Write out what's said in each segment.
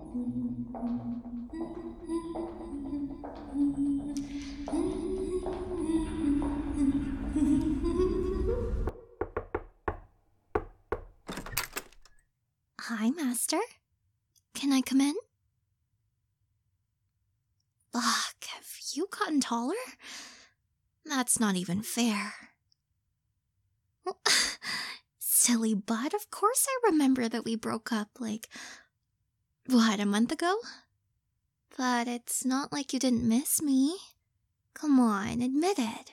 Hi, Master. Can I come in? Ugh, have you gotten taller? That's not even fair. Silly bud, of course I remember that we broke up a month ago? But it's not like you didn't miss me. Come on, admit it.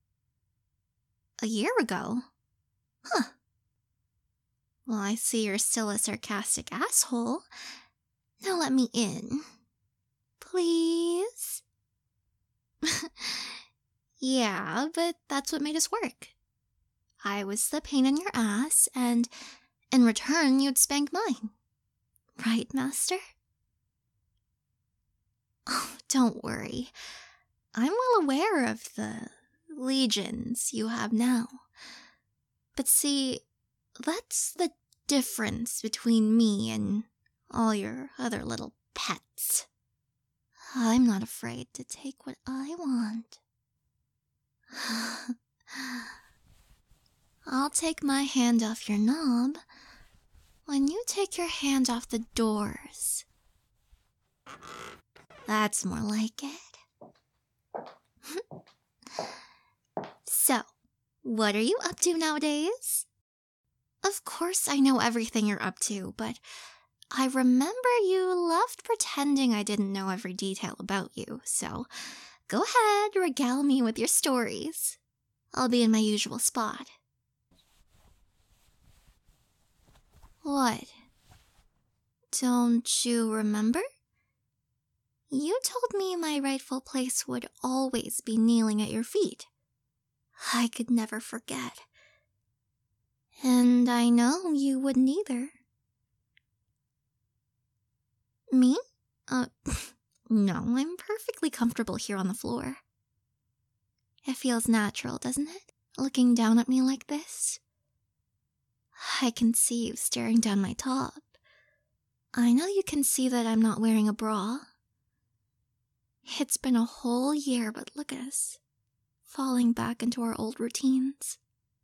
A year ago? Huh. Well, I see you're still a sarcastic asshole. Now let me in. Please? Yeah, but that's what made us work. I was the pain in your ass, and in return, you'd spank mine. Right, Master? Oh, don't worry. I'm well aware of the legions you have now. But see, that's the difference between me and all your other little pets. I'm not afraid to take what I want. I'll take my hand off your knob when you take your hand off the doors. That's more like it. So, what are you up to nowadays? Of course I know everything you're up to, but I remember you loved pretending I didn't know every detail about you, so go ahead, regale me with your stories. I'll be in my usual spot. What? Don't you remember? You told me my rightful place would always be kneeling at your feet. I could never forget. And I know you wouldn't either. Me? No, I'm perfectly comfortable here on the floor. It feels natural, doesn't it? Looking down at me like this. I can see you staring down my top. I know you can see that I'm not wearing a bra. It's been a whole year, but look at us. Falling back into our old routines.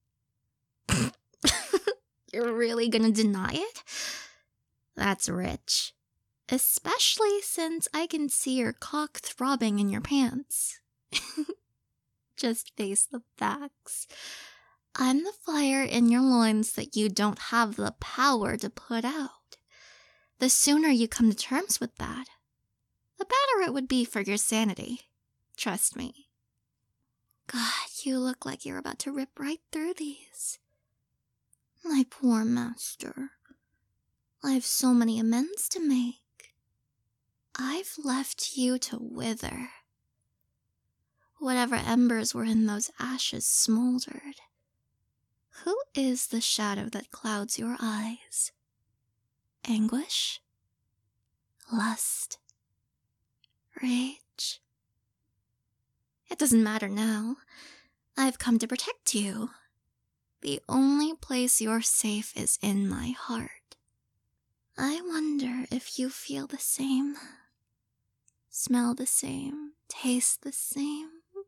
You're really gonna deny it? That's rich. Especially since I can see your cock throbbing in your pants. Just face the facts. I'm the fire in your loins that you don't have the power to put out. The sooner you come to terms with that, the better it would be for your sanity. Trust me. God, you look like you're about to rip right through these. My poor master. I have so many amends to make. I've left you to wither. Whatever embers were in those ashes smoldered. Who is the shadow that clouds your eyes? Anguish? Lust? Rage? It doesn't matter now. I've come to protect you. The only place you're safe is in my heart. I wonder if you feel the same, smell the same, taste the same.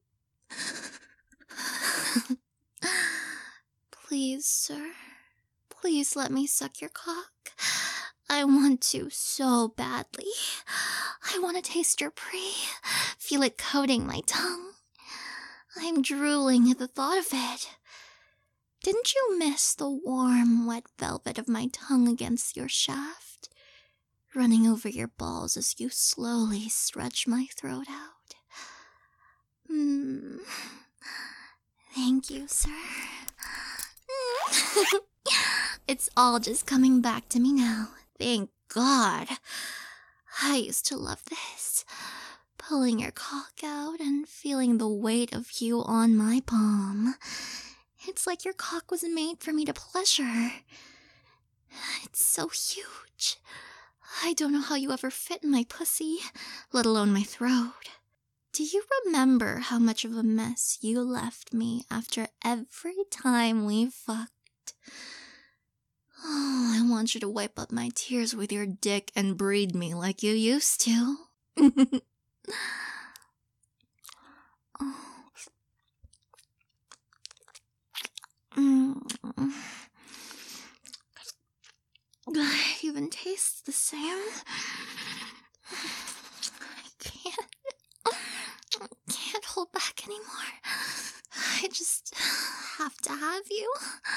Please, sir, please let me suck your cock. I want to so badly. I want to taste your prey, feel it coating my tongue. I'm drooling at the thought of it. Didn't you miss the warm, wet velvet of my tongue against your shaft, running over your balls as you slowly stretch my throat out? Thank you, sir. It's all just coming back to me now. Thank God. I used to love this. Pulling your cock out and feeling the weight of you on my palm. It's like your cock was made for me to pleasure. It's so huge. I don't know how you ever fit in my pussy, let alone my throat. Do you remember how much of a mess you left me after every time we fucked? Oh, I want you to wipe up my tears with your dick and breed me like you used to. It even tastes the same. I can't hold back anymore. I just have to have you.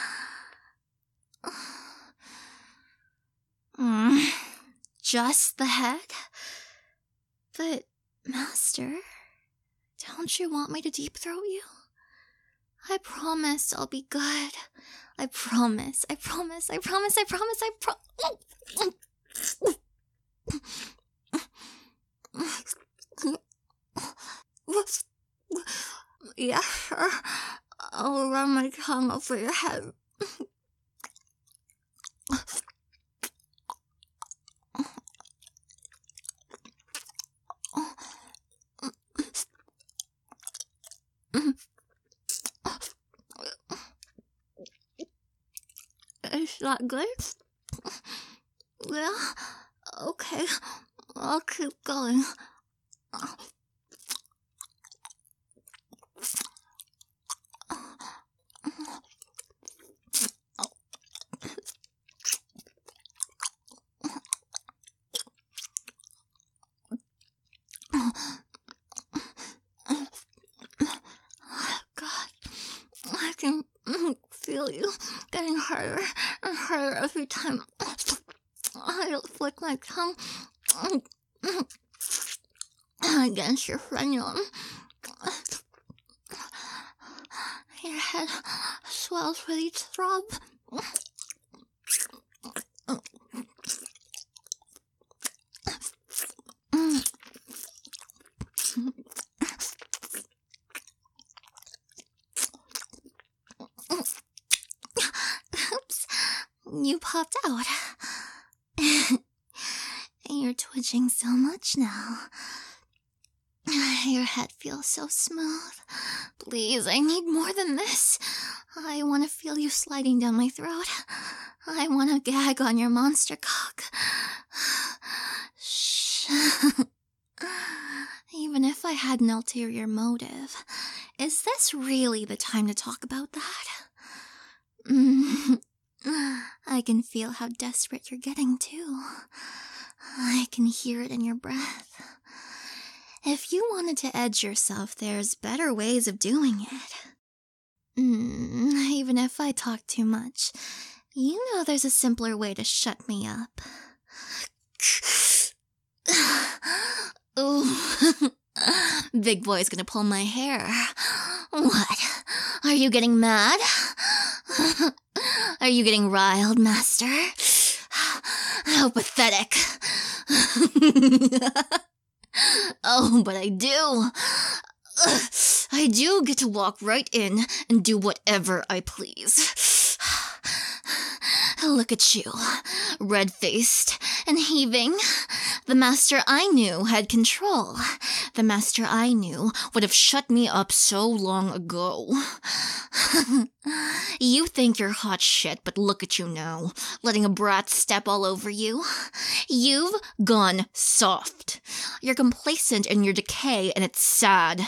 Just the head? But, Master, don't you want me to deep throat you? I promise I'll be good. I promise. Yeah, sure. I'll run my tongue over your head. Is that good? Yeah? Okay, I'll keep going. God, I can feel you getting harder and harder every time I flick my tongue against your frenulum. Your head swells with each throb. Oops, you popped out. You're twitching so much now. Your head feels so smooth. Please, I need more than this. I want to feel you sliding down my throat. I want to gag on your monster cock. Shh. Even if I had an ulterior motive, is this really the time to talk about that? I can feel how desperate you're getting, too. I can hear it in your breath. If you wanted to edge yourself, there's better ways of doing it. Even if I talk too much, you know there's a simpler way to shut me up. Ooh. Big boy's gonna pull my hair. What? Are you getting mad? Are you getting riled, Master? How pathetic. Oh, but I do. I do get to walk right in and do whatever I please. Look at you, red-faced and heaving. The master I knew had control. The master I knew would have shut me up so long ago. You think you're hot shit, but look at you now, letting a brat step all over you. You've gone soft. You're complacent in your decay, and it's sad.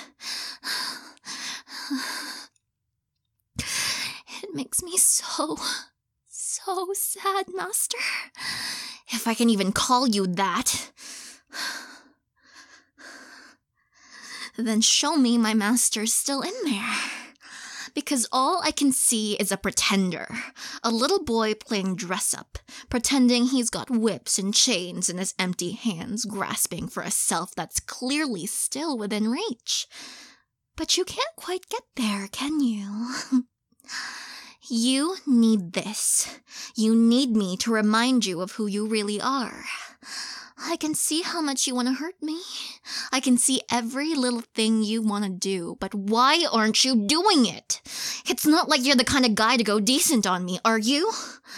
It makes me so sad, Master. If I can even call you that. Then show me my master's still in there. Because all I can see is a pretender. A little boy playing dress-up, pretending he's got whips and chains in his empty hands, grasping for a self that's clearly still within reach. But you can't quite get there, can you? You need this. You need me to remind you of who you really are. I can see how much you want to hurt me. I can see every little thing you want to do, but why aren't you doing it? It's not like you're the kind of guy to go decent on me, are you?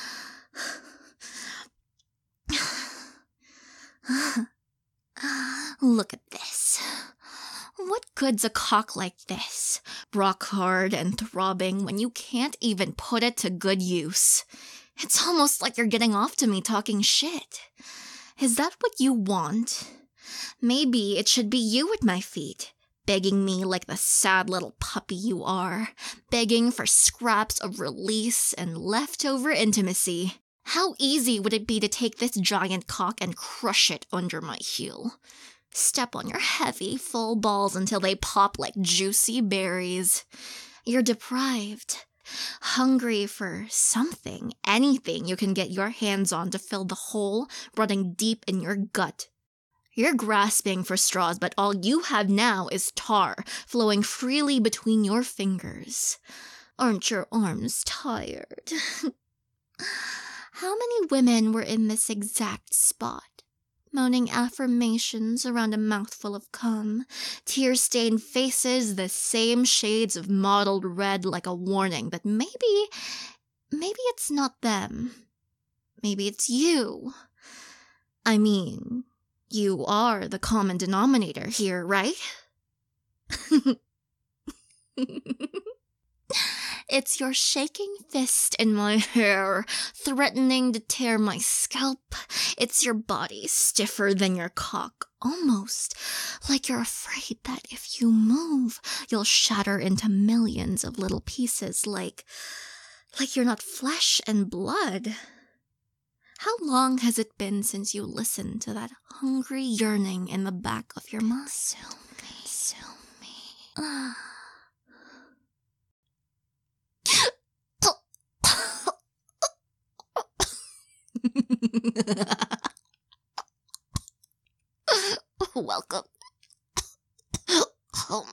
Look at this. What good's a cock like this? Rock hard and throbbing when you can't even put it to good use. It's almost like you're getting off to me talking shit. Is that what you want? Maybe it should be you at my feet, begging me like the sad little puppy you are, begging for scraps of release and leftover intimacy. How easy would it be to take this giant cock and crush it under my heel? Step on your heavy, full balls until they pop like juicy berries. You're deprived, hungry for something, anything you can get your hands on to fill the hole running deep in your gut. You're grasping for straws, but all you have now is tar flowing freely between your fingers. Aren't your arms tired? How many women were in this exact spot, moaning affirmations around a mouthful of cum, tear-stained faces the same shades of mottled red like a warning that maybe it's not them. Maybe it's you. I mean, you are the common denominator here, right? It's your shaking fist in my hair, threatening to tear my scalp. It's your body stiffer than your cock, almost like you're afraid that if you move, you'll shatter into millions of little pieces, like you're not flesh and blood. How long has it been since you listened to that hungry yearning in the back of your mind? Consume me. Welcome home.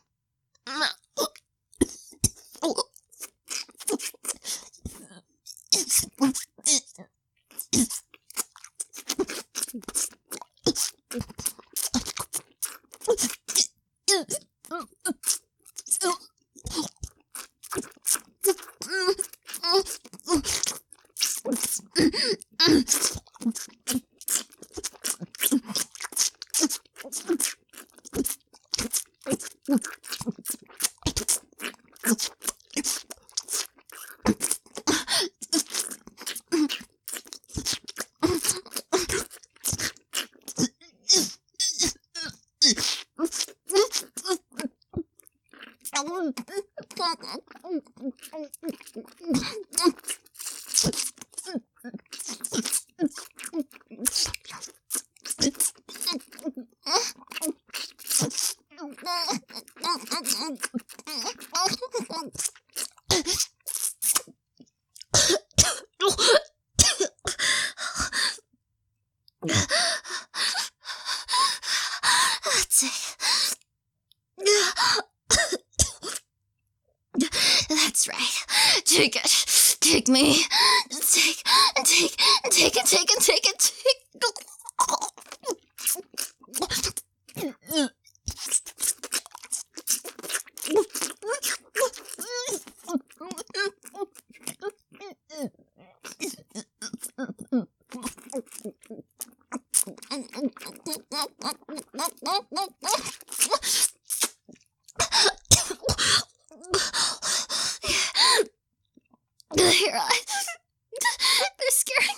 That's it. That's right. Take it. Take me. Take it. Your eyes. They're scaring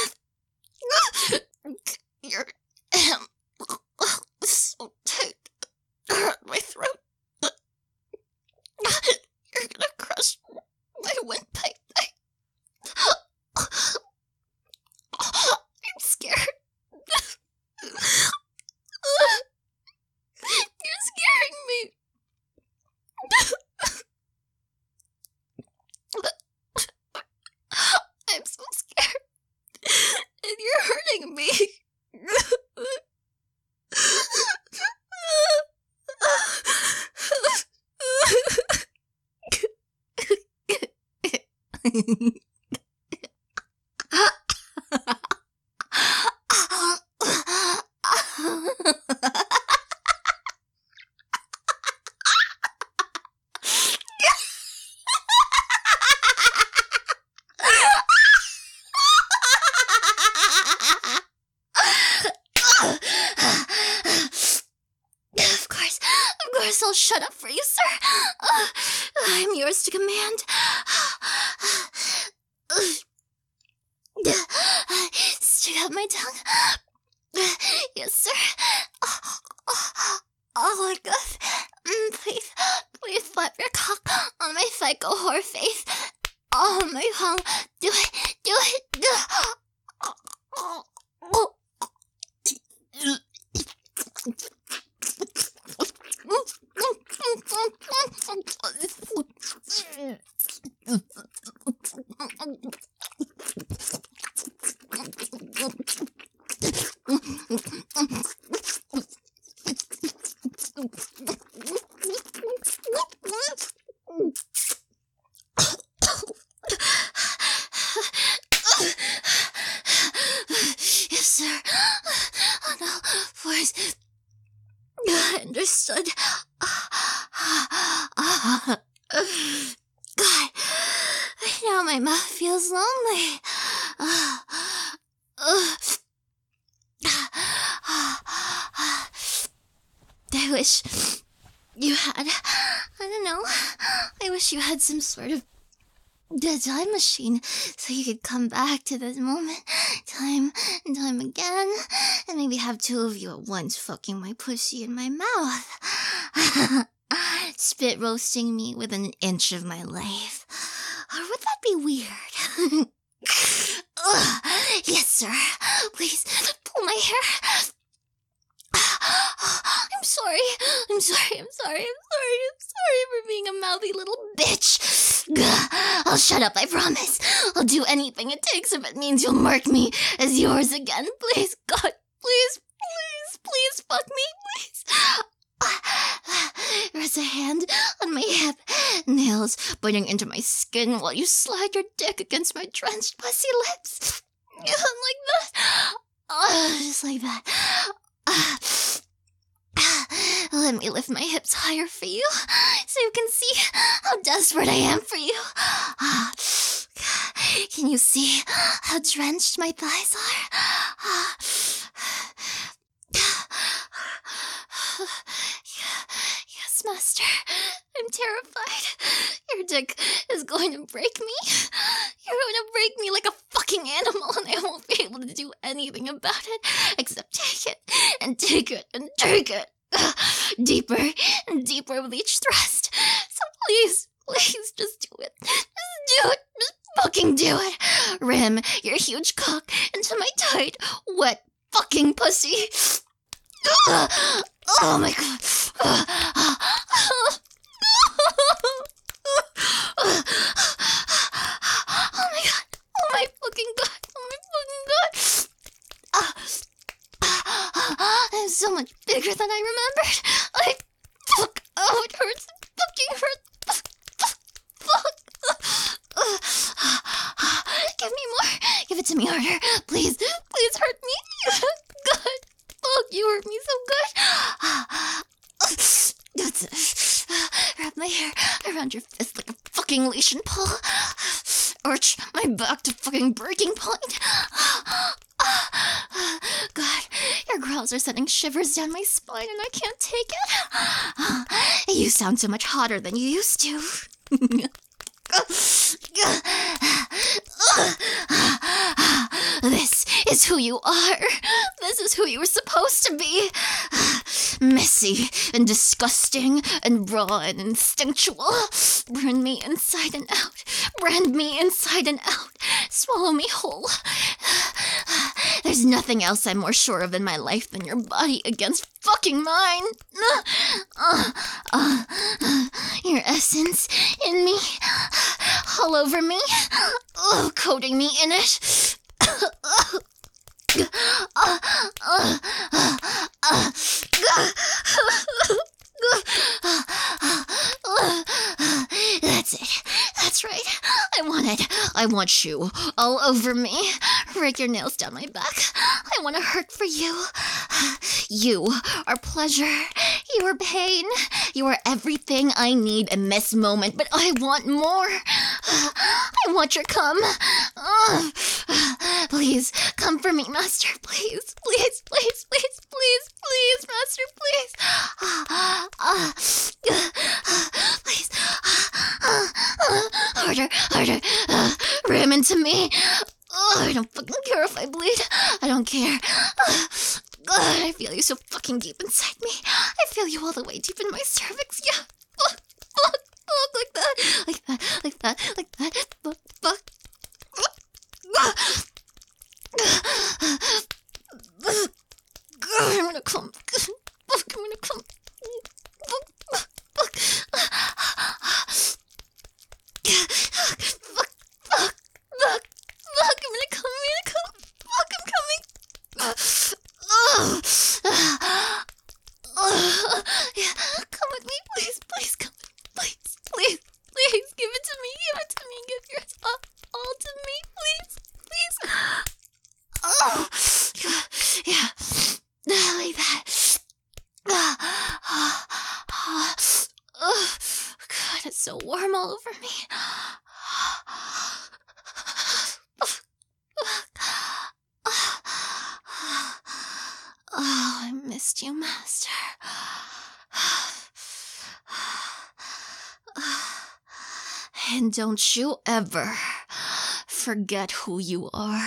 me. Your hand so tight. Hurt my throat. You're gonna crush my windpipe. I'm scared. You're scaring me. I'm so scared. And you're hurting me. Of course I'll shut up for you, sir. I'm yours to command. Stick out my tongue. Yes, sir. Oh my God. Please flap your cock on my psycho whore face. Oh my tongue. Do it. Yes, sir. Oh no, please. Understood. God, now my mouth feels lonely. I wish you had, I don't know, I wish you had some sort of time machine so you could come back to this moment time and time again and maybe have two of you at once fucking my pussy in my mouth. Spit roasting me within an inch of my life. Or would that be weird? Yes, sir. Please pull my hair. I'm sorry for being a mouthy little bitch. I'll shut up, I promise. I'll do anything it takes if it means you'll mark me as yours again. Please, God, please fuck me, please. There's a hand on my hip, nails biting into my skin while you slide your dick against my drenched pussy lips. Like that. Just like that. Let me lift my hips higher for you, so you can see how desperate I am for you. Can you see how drenched my thighs are? Yes, master. I'm terrified. Your dick is going to break me. You're going to break me like a fucking animal, and I won't be able to do anything about it except take it and take it and take it. Deeper and deeper with each thrust. So please, just do it. Just do it. Just fucking do it. Ram your huge cock into my tight, wet fucking pussy. Oh my God. Oh my God. Oh my fucking God. Oh my fucking God. It's so much bigger than I remembered. Fuck. Oh, it hurts. It fucking hurts. Fuck. Give me more. Give it to me harder. Please hurt me. God. Fuck, you hurt me so good. That's it. Wrap my hair around your fist like a fucking leash and pull. Arch my back to fucking breaking point. God, your growls are sending shivers down my spine and I can't take it. You sound so much hotter than you used to. This is who you are. This is who you were supposed to be. Messy and disgusting and raw and instinctual. Burn me inside and out. Brand me inside and out. Swallow me whole. There's nothing else I'm more sure of in my life than your body against fucking mine. Your essence in me, all over me, coating me in it. That's it. That's right. I want it. I want you all over me. Rake your nails down my back. I want to hurt for you. You are pleasure. You are pain. You are everything I need in this moment, but I want more. I want your cum. Please, come for me, master. Please, master, please. Please. Harder. Ram into me. I don't care. I feel you so fucking deep inside me. I feel you all the way deep in my cervix. Yeah. Fuck. Like that. Like that. Like that. Like that. Fuck. I'm gonna come. Fuck, I'm gonna come. Fuck. I'm gonna come. Fuck, I'm coming. Yeah, come with me, please, come. Please, give it to me, give yours all to me, please. Oh, yeah, like that. God, it's so warm all over me. Oh, I missed you, Master. And don't you ever forget who you are.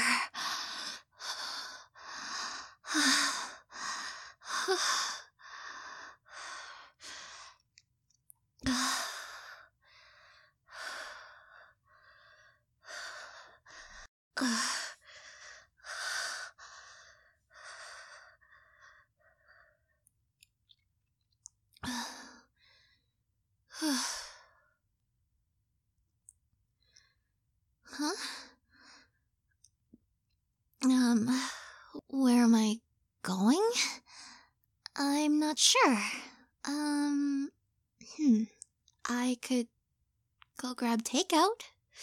Huh? Where am I going? I'm not sure. I could go grab takeout.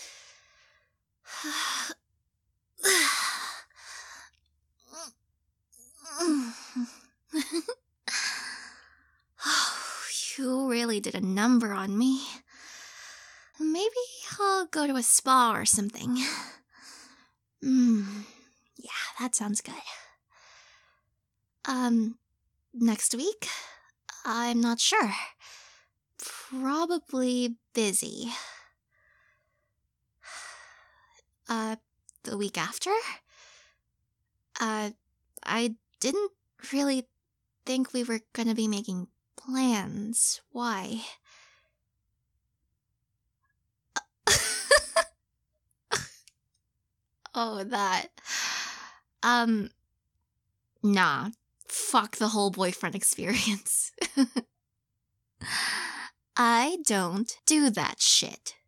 Oh, you really did a number on me. Maybe I'll go to a spa or something. Yeah, that sounds good. Next week? I'm not sure. Probably busy. The week after? I didn't really think we were gonna be making plans. Why? Oh, that. Nah. Fuck the whole boyfriend experience. I don't do that shit.